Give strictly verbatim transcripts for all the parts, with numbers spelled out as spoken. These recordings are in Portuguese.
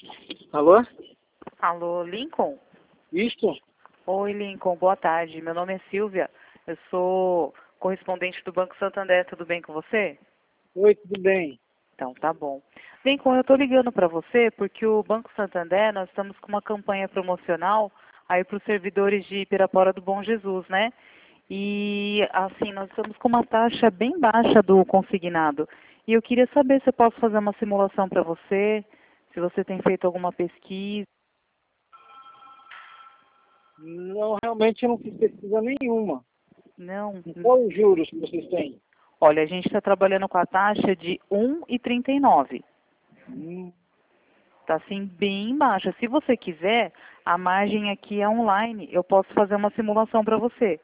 Alô? Alô, Lincoln? Isto? Oi, Lincoln, boa tarde. Meu nome é Silvia. Eu sou correspondente do Banco Santander. Tudo bem com você? Oi, tudo bem? Então, tá bom. Lincoln, eu estou ligando para você porque o Banco Santander, nós estamos com uma campanha promocional aí para os servidores de Pirapora do Bom Jesus, né? E, assim, nós estamos com uma taxa bem baixa do consignado. E eu queria saber se eu posso fazer uma simulação para você, se você tem feito alguma pesquisa. Não, realmente eu não fiz pesquisa nenhuma. Não. Qual os juros que vocês têm? Olha, a gente está trabalhando com a taxa de um vírgula trinta e nove. Hum, Está assim bem baixa. Se você quiser, a margem aqui é online. Eu posso fazer uma simulação para você.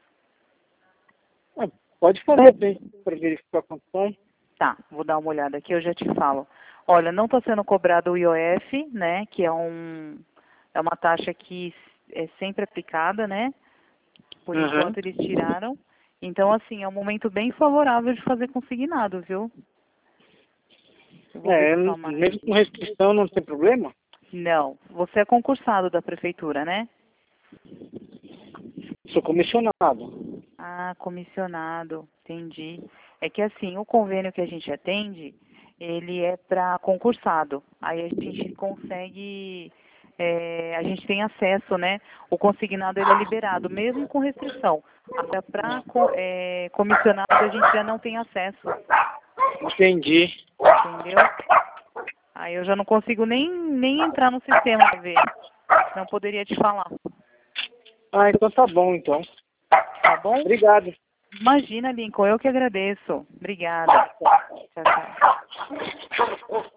ah, pode fazer para verificar quanto sai. Tá, vou dar uma olhada aqui, eu já te falo. Olha, não está sendo cobrado o I O F, né? Que é um é uma taxa que é sempre aplicada, né? Por Aham. enquanto eles tiraram. Então, assim, é um momento bem favorável de fazer consignado, viu? Eu vou ver É, se sua mesmo com margem. restrição não tem problema? Não, você é concursado da prefeitura, né? Sou comissionado. Ah, comissionado, entendi. É que assim, o convênio que a gente atende, ele é para concursado. Aí a gente consegue, é, a gente tem acesso, né? O consignado ele é liberado, mesmo com restrição. Agora, para comissionado a gente já não tem acesso, Entendi. entendeu? Aí eu já não consigo nem, nem entrar no sistema para ver. Não poderia te falar, Ah, então tá bom, então. tá bom? Obrigado. Imagina, Lincoln, eu que agradeço. Obrigada. Tchau, tchau.